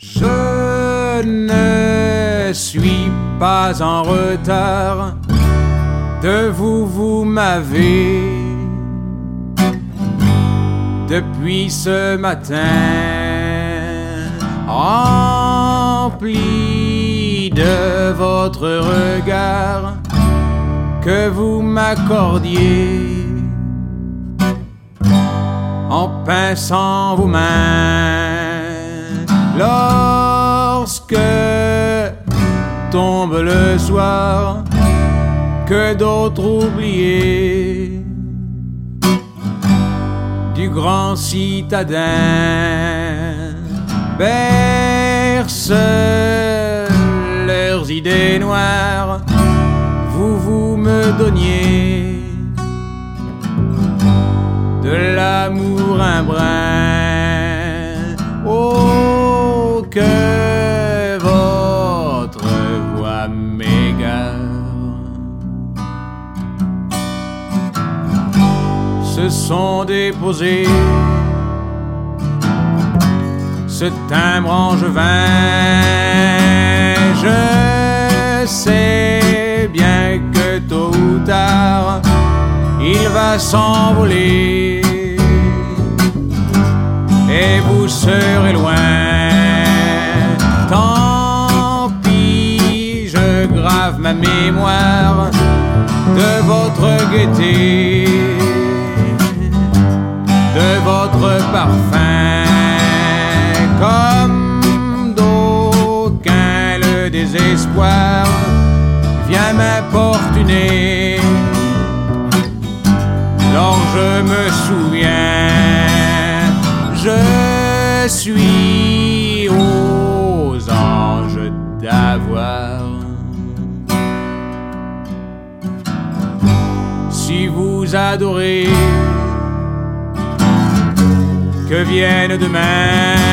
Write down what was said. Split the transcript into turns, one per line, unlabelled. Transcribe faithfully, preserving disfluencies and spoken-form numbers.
Je ne suis pas en retard, de vous, vous m'avez depuis ce matin rempli de votre regard que vous m'accordiez en pinçant vos mains. Lorsque tombe le soir, que d'autres oubliés du grand citadin bercent leurs idées noires, vous, vous me donniez de l'amour un brin. Oh, que votre voix m'égare. Se sont déposés ce timbre angevin. Je sais bien que tôt ou tard il va s'envoler et vous serez loin. Tant pis, je grave ma mémoire de votre gaieté, de votre parfum. Comme d'aucuns, le désespoir vient m'importuner. Lors je me souviens, je suis aux anges d'avoir. Si vous adorez, que vienne demain